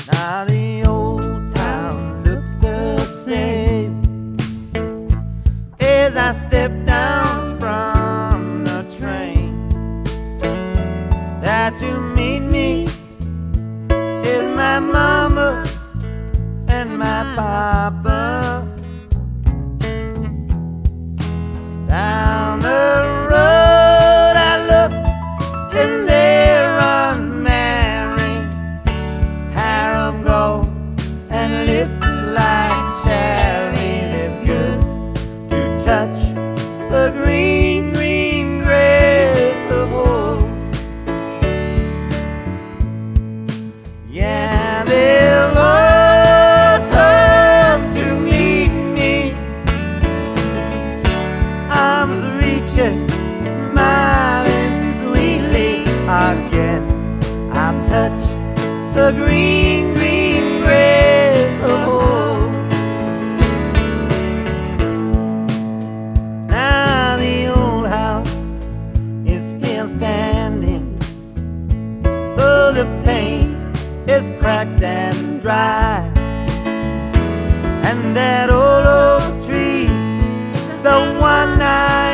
Now the old town looks the same as I step down from the train. There to meet me is my mama and my papa. Down the road I look, and there runs Mary, hair of gold and lips like cherries. It's good to touch the green, green grass of old. Yeah, they'll all come to meet me, arms reaching, smiling sweetly. Again I'll touch the green, green grass of home. Now the old house is still standing, though the paint is cracked and dry. And that old oak tree, the one I